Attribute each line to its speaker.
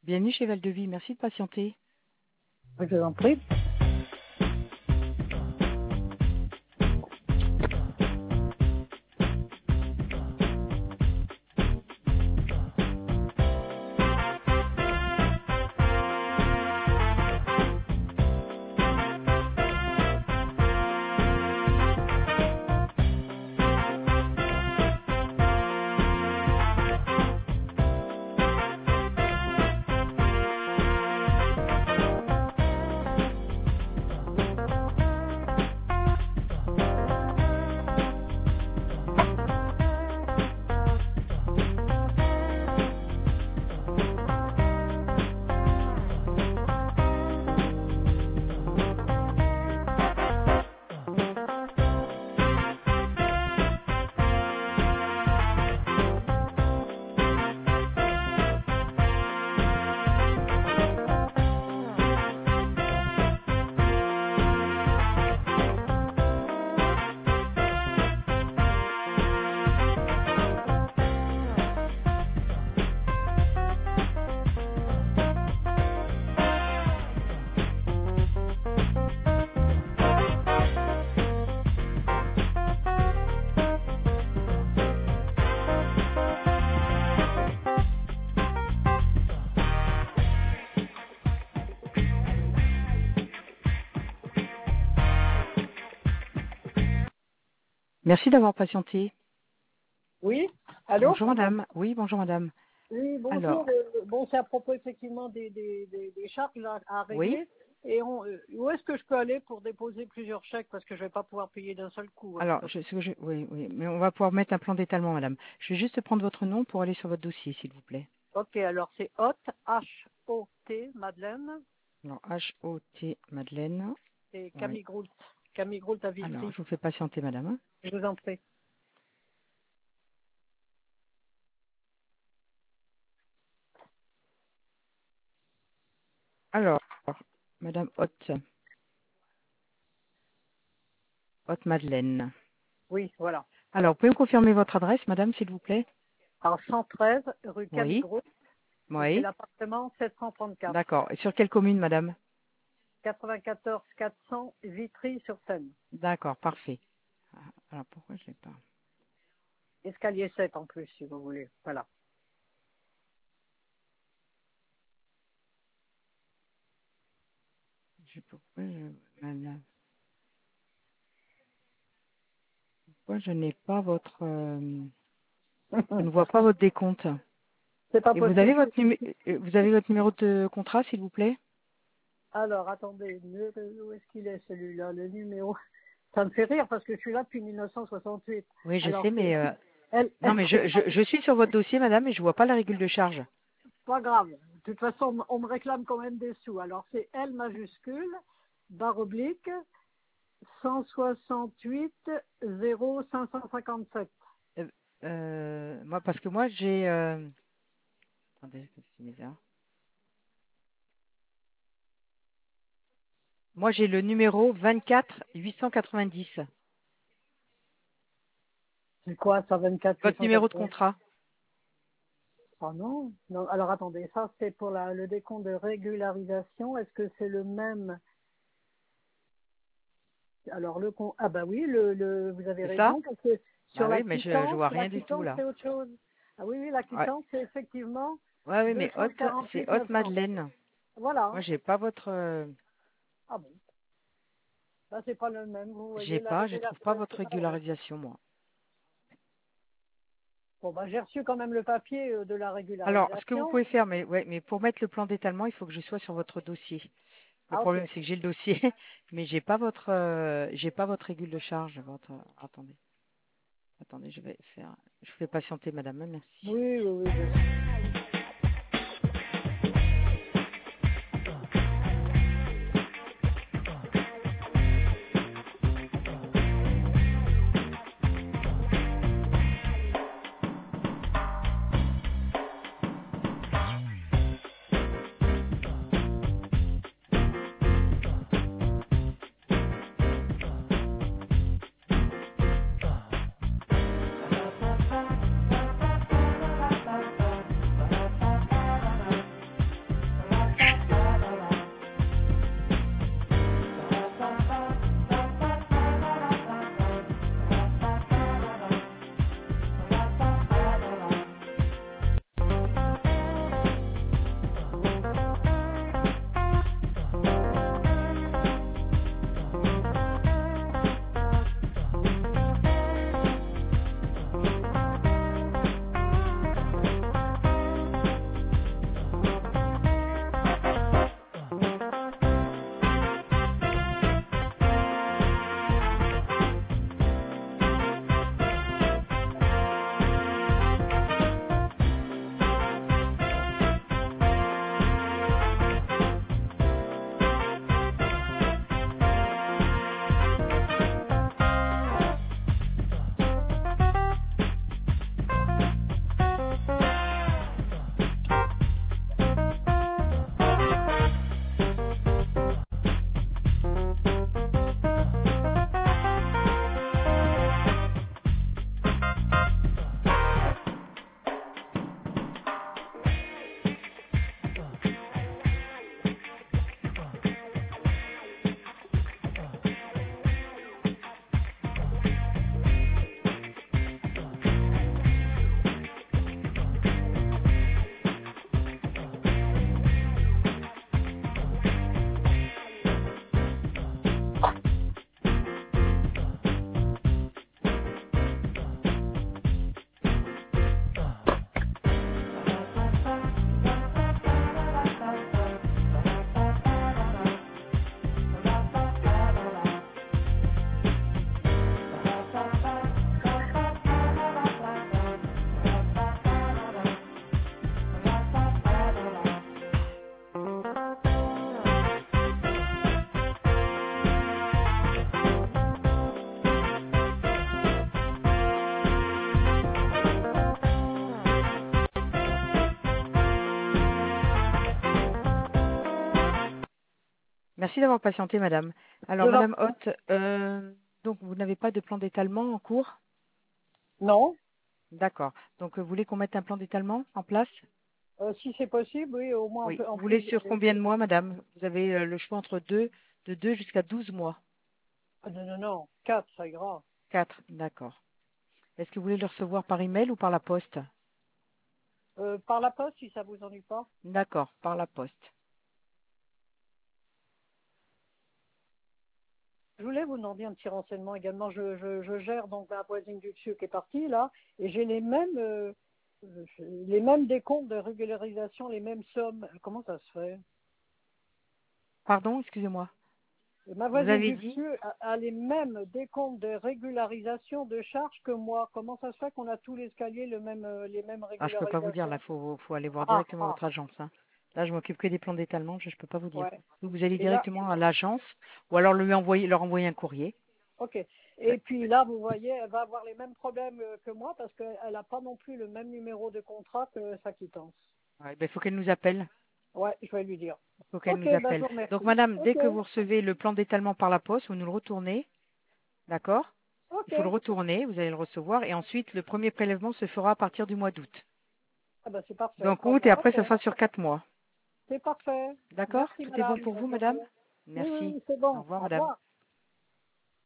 Speaker 1: Bienvenue chez Val-de-Vie, merci de patienter.
Speaker 2: Je vous en prie.
Speaker 1: Merci d'avoir patienté.
Speaker 2: Oui, allô?
Speaker 1: Bonjour madame. Oui, bonjour madame.
Speaker 2: Oui, bonjour.
Speaker 1: Alors,
Speaker 2: Bon, c'est à propos effectivement des charges là, à régler.
Speaker 1: oui.
Speaker 2: Et où est-ce que je peux aller pour déposer plusieurs chèques parce que je vais pas pouvoir payer d'un seul coup.
Speaker 1: Alors, oui, mais on va pouvoir mettre un plan d'étalement, madame. Je vais juste prendre votre nom pour aller sur votre dossier, s'il vous plaît.
Speaker 2: Ok, alors c'est Hot, H-O-T, Madeleine,
Speaker 1: Alors, H-O-T, Madeleine.
Speaker 2: et
Speaker 1: Oui.
Speaker 2: Camille Groult. Camille Groult à Vitry.
Speaker 1: Alors, je vous fais patienter, madame.
Speaker 2: Je vous en prie.
Speaker 1: Alors, madame Haute Madeleine.
Speaker 2: Oui, voilà.
Speaker 1: Alors, pouvez-vous me confirmer votre adresse, madame, s'il vous plaît?
Speaker 2: Alors 113 rue Camille
Speaker 1: Oui.
Speaker 2: Groult, et c'est
Speaker 1: Oui.
Speaker 2: l'appartement 734.
Speaker 1: D'accord. Et sur quelle commune, madame?
Speaker 2: 94 400 Vitry-sur-Seine.
Speaker 1: D'accord, parfait. Alors, pourquoi je l'ai pas?
Speaker 2: Escalier 7 en plus, si vous voulez. Voilà.
Speaker 1: Madame, pourquoi je n'ai pas votre... je ne vois pas votre décompte.
Speaker 2: C'est pas
Speaker 1: Et vous avez
Speaker 2: possible.
Speaker 1: votre numéro de contrat, s'il vous plaît?
Speaker 2: Alors, attendez, où est-ce qu'il est celui-là, le numéro? Ça me fait rire parce que je suis là depuis 1968.
Speaker 1: Oui, je
Speaker 2: Alors,
Speaker 1: sais, mais... Non, mais
Speaker 2: c'est
Speaker 1: je suis sur votre dossier, madame, et je vois pas la régule de charge.
Speaker 2: pas grave. De toute façon, on me réclame quand même des sous. Alors, c'est L majuscule, barre oblique, 168 0 557.
Speaker 1: Moi, parce que moi, j'ai... Attendez, c'est bizarre. Moi, j'ai le numéro 24 890.
Speaker 2: C'est quoi, ça, 24
Speaker 1: Votre numéro de
Speaker 2: 880?
Speaker 1: contrat.
Speaker 2: Oh non, non. Alors, attendez, ça, c'est pour le décompte de régularisation. Est-ce que c'est le même? Alors ah bah oui, vous avez
Speaker 1: C'est ça?
Speaker 2: raison, parce que sur
Speaker 1: Bah oui, mais je vois
Speaker 2: la
Speaker 1: rien du tout,
Speaker 2: quittance,
Speaker 1: là.
Speaker 2: c'est autre chose. Ah oui, oui, la
Speaker 1: Ouais,
Speaker 2: quittance, c'est effectivement
Speaker 1: ouais, oui, mais c'est
Speaker 2: 248
Speaker 1: Haute
Speaker 2: 900.
Speaker 1: Madeleine.
Speaker 2: Voilà.
Speaker 1: Moi, j'ai pas votre...
Speaker 2: Ah bon. Là, c'est pas le même, vous
Speaker 1: j'ai
Speaker 2: voyez,
Speaker 1: pas, je trouve pas votre
Speaker 2: c'est pas vrai.
Speaker 1: régularisation, moi.
Speaker 2: Bon, bah, j'ai reçu quand même le papier de la
Speaker 1: Alors, ce que vous
Speaker 2: régularisation.
Speaker 1: pouvez faire, mais pour mettre le plan d'étalement, il faut que je sois sur votre dossier. Le
Speaker 2: Ah, ok.
Speaker 1: problème, c'est que j'ai le dossier, mais j'ai pas votre régule de charge. Attendez, je vous fais patienter, madame, merci.
Speaker 2: Oui, oui, oui.
Speaker 1: Merci d'avoir patienté, madame.
Speaker 2: Je
Speaker 1: Alors,
Speaker 2: leur...
Speaker 1: madame Hoth, donc vous n'avez pas de plan d'étalement en cours?
Speaker 2: Non,
Speaker 1: D'accord. Donc, vous voulez qu'on mette un plan d'étalement en place?
Speaker 2: si c'est possible, oui, au moins
Speaker 1: Oui.
Speaker 2: en
Speaker 1: Vous voulez
Speaker 2: plus
Speaker 1: sur combien de mois, madame? Vous avez le choix entre de 2 jusqu'à 12 mois.
Speaker 2: Ah, non, non, non, 4, ça ira.
Speaker 1: 4. D'accord. Est-ce que vous voulez le recevoir par email ou par la poste?
Speaker 2: Par la poste, si ça vous ennuie pas.
Speaker 1: D'accord, par la poste.
Speaker 2: Je voulais vous demander un petit renseignement également. Je gère donc la voisine du dessus qui est partie là, et j'ai les mêmes décomptes de régularisation, les mêmes sommes. Comment ça se fait?
Speaker 1: Pardon, excusez-moi.
Speaker 2: Ma
Speaker 1: Vous
Speaker 2: voisine
Speaker 1: avez
Speaker 2: du
Speaker 1: dit?
Speaker 2: dessus a les mêmes décomptes de régularisation de charges que moi. Comment ça se fait qu'on a tous les escaliers les mêmes
Speaker 1: Ah, je peux pas vous dire, là,
Speaker 2: régularisations?
Speaker 1: faut aller voir
Speaker 2: Ah,
Speaker 1: directement
Speaker 2: ah,
Speaker 1: votre agence, hein. Là, je m'occupe que des plans d'étalement, je peux pas vous dire.
Speaker 2: ouais.
Speaker 1: Vous allez
Speaker 2: Et là,
Speaker 1: directement à l'agence ou alors leur envoyer un courrier.
Speaker 2: ok. Et puis là, vous voyez, elle va avoir les mêmes problèmes que moi parce qu'elle n'a pas non plus le même numéro de contrat que sa quittance.
Speaker 1: Ouais, ben, faut qu'elle nous appelle.
Speaker 2: Ouais, je vais lui dire.
Speaker 1: Faut qu'elle
Speaker 2: Ok,
Speaker 1: nous
Speaker 2: ben je
Speaker 1: appelle.
Speaker 2: vous
Speaker 1: Donc,
Speaker 2: remercie.
Speaker 1: madame, dès
Speaker 2: Ok,
Speaker 1: que vous recevez le plan d'étalement par la poste, vous nous le retournez. D'accord? Il
Speaker 2: ok.
Speaker 1: faut le retourner, vous allez le recevoir et ensuite, le premier prélèvement se fera à partir du mois d'août.
Speaker 2: Ah ben c'est parfait.
Speaker 1: Donc, août et après,
Speaker 2: Ok,
Speaker 1: ça sera sur 4 mois.
Speaker 2: c'est parfait.
Speaker 1: D'accord?
Speaker 2: Merci
Speaker 1: Tout est bon
Speaker 2: madame.
Speaker 1: pour vous,
Speaker 2: Bonne
Speaker 1: madame?
Speaker 2: journée. Oui,
Speaker 1: Merci.
Speaker 2: oui, c'est
Speaker 1: Au
Speaker 2: bon.
Speaker 1: revoir,
Speaker 2: Au
Speaker 1: madame.
Speaker 2: revoir.